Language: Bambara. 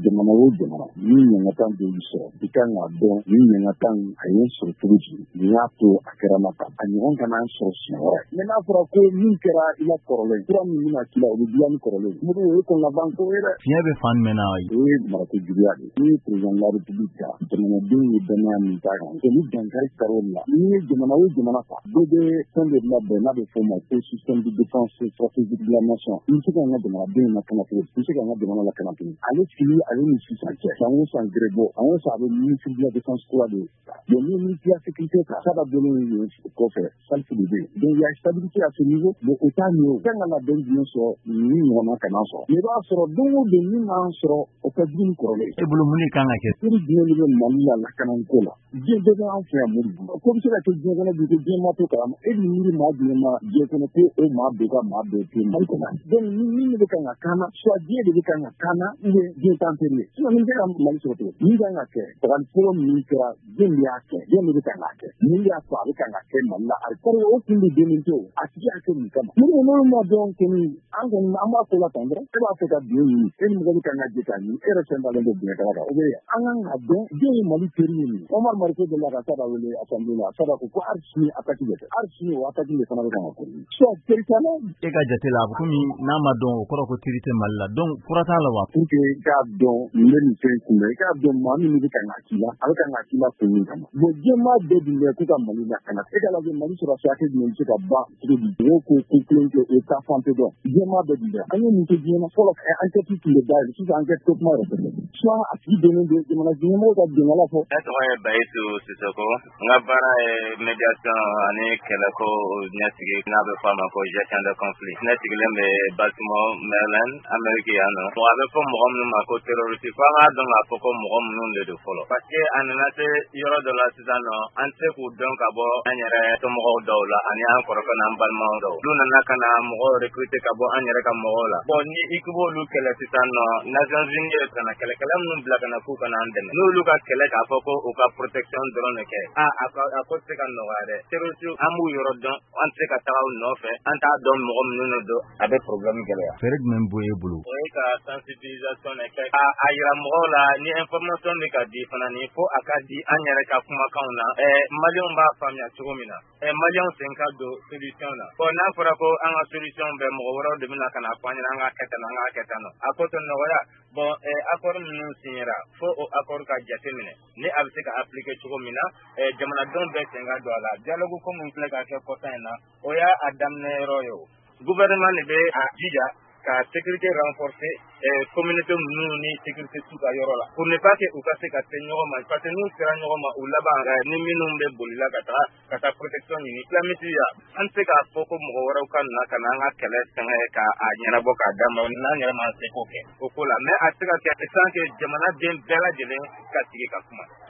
jamana o jamana ni ɲangatan bɛ sɔrɔ i kan ka dɔn ni ɲangatan a ye sɔrɔ cogo di ni y'a to a kɛra ma ta a ɲɔgɔn kana sɔrɔ siɲɛ wɛrɛ mais n'a fɔra ko min kɛra i la kɔrɔlen kura min bɛna k'i la o bɛ dilan ni kɔrɔlen muru o ye kɔnlaban ko ye dɛ fiɲɛ bɛ fan jumɛn na o ye marako juguya de ni ye président de la république ta jamanadenw ye dɔnniya min t'a kan ni dankari kɛra o la ni ye jamana o jamana ta dɔ bɛ fɛn de labɛn n'a bɛ fɔ o ma ko système de défense stratégique de la nation i bɛ se ka an ka jamanadenw lakana cogo i bɛ se ka an ka jamana lakana cogo ale fili ale ni sisan cɛ san o san gré bɔ an o san a bɛ ministre de la défense kura de ye ni ministre de la sécurité ta ça va donner une kɔfɛ salfi de bɛ yen donc il y a stabilité à ce niveau mais o t'a ɲɛ o kan ka labɛn jumɛn sɔrɔ ni ɲɔgɔnna kana sɔrɔ mais i b'a sɔrɔ don o don min b'an sɔrɔ o ka jugu ni kɔrɔlen e bolo mun de kan ka kɛ siri jumɛn de bɛ mali la lakanako la diɲɛ bɛɛ bɛ an fɛ yan mori ko bɛ se ka kɛ diɲɛ kɔnɔ bi ko diɲɛ ma to kalama e ni miiri maa jumɛn ma diɲɛ kɔnɔ ko o maa bɛɛ ka maa bɛɛ to mali kɔnɔ donc ni min de bɛ kan ka kaana soit diɲɛ de bɛ kan ka kaana ou bien diɲɛ t'an teri sinon nin bɛ ka mali sɔrɔ cogo min kan ka kɛ tagali fɔlɔ min kɛra diɲɛ de y'a kɛ diɲɛ de bɛ kan ka kɛ min y'a to a bɛ kan ka kɛ mali la ari kɔrɔ o kun de denin to a tigi y'a kɛ mun kama minnu n'olu ma dɔn kɔni an kɔni an b'a fɔ la tan dɔrɔn e b'a fɛ ka biɲɛ ɲini e ni mɔgɔ bɛ kan ka jɛ ka ɲini e yɛrɛ fɛn dalen bɛ biɲɛ kala kan o bɛ an kan ka dɔn diɲɛ ye mali teri ye nin Omar Mariko de la ka sada wele assemblée la sada ko ari sini attaque bɛ kɛ ari sini o attaque de fana bɛ kan ka kɛ soit territorial e ka jate la komi n'a ma dɔn o kɔrɔ ko teri tɛ mali la donc fura t'a la wa pour que i k'a dɔn nin bɛ nin fɛn kunbɛn i k'a dɔn maa min bɛ kan ka k'i la a bɛ kan ka k'i la kun min kama bon diɲɛmaa bɛɛ dun bɛ ko ka mali la kana e ka lajɛ mali sɔrɔ sakɛ jumɛn bɛ se ka ban cogo di o ko ko kelen kɛ o ta fan tɛ dɔn diɲɛmaa bɛɛ dun bɛ an ye nin kɛ diɲɛ na fɔlɔ enquête tun bɛ dayɛlɛ sisan enquête tɛ kuma yɛrɛ fɛ soit a tigi donnen don jamana ɲɛmɔgɔw ka dongala fɔ ne tɔgɔ ye Bayisu Sisoko n ka baara ye médiation ani kɛlɛko ɲɛsigi n'a bɛ fɔ a ma ko gestion de conflit ne sigilen bɛ Baltimore Maryland Amérique yan nɔ a bɛ fɔ mɔgɔ minnu ma ko terroriste fo an k'a dɔn k'a fɔ ko mɔgɔ minnu de don fɔlɔ parce que a nana se yɔrɔ dɔ la sisan nɔ an tɛ k'u dɔn ka bɔ an yɛrɛ somɔgɔw dɔw la ani an kɔrɔkɛ n'an balimaw dɔw olu nana ka na mɔgɔw recruter ka bɔ an yɛrɛ ka mɔgɔw la bon ni i b'olu kɛlɛ sisan nɔ Nations Unies yɛrɛ kana kɛlɛkɛla minnu bila ka na k'u kana an dɛmɛ n'olu ka kɛlɛ k'a fɔ ko u ka protection dɔrɔn de kɛ a ko tɛ ka nɔgɔya dɛ terroriste an b'u yɔrɔ dɔn an tɛ ka taga u nɔfɛ an t'a dɔn mɔgɔ minnu don a bɛ problème gɛlɛya fɛrɛ jumɛn b'o e bolo o ye ka sensibilisation de kɛ a yira mɔgɔw la ni information bɛ ka di fana ni fo a ka di an yɛrɛ ka kumakanw na maliyɛnw b'a faamuya cogo min na maliyɛnw sen ka don solution na bon n'a fɔra ko an ka solution bɛ mɔgɔ wɛrɛw de bɛna ka na fɔ an ɲɛna an ka kɛ tan an ka kɛ tan a ko tɛ nɔgɔya bon accord minnu signera fo o accord ka jateminɛ ni a bɛ se ka appliquer cogo min na jamanadenw bɛɛ sen ka don a la dialogue ko min filɛ ka kɛ kɔsa in na o y'a daminɛ yɔrɔ ye o gouvernement de bɛ a jija ka sécurité renforcer communauté minnu ni sécurité t'u ka yɔrɔ la pour ne pas que u ka se ka se ɲɔgɔn ma parce que n'u sera ɲɔgɔn ma u laban ni minnu bɛ bolila ka taa protection ɲini islamitiya an tɛ se k'a fɔ ko mɔgɔ wɛrɛw ka na ka na an ka kɛlɛ sɛngɛ k'a ɲɛnabɔ k'a d'a ma n'an yɛrɛ ma se k'o kɛ o ko la mais a tɛ se ka kɛ sans que jamanaden bɛɛ lajɛlen ka sigi ka kuma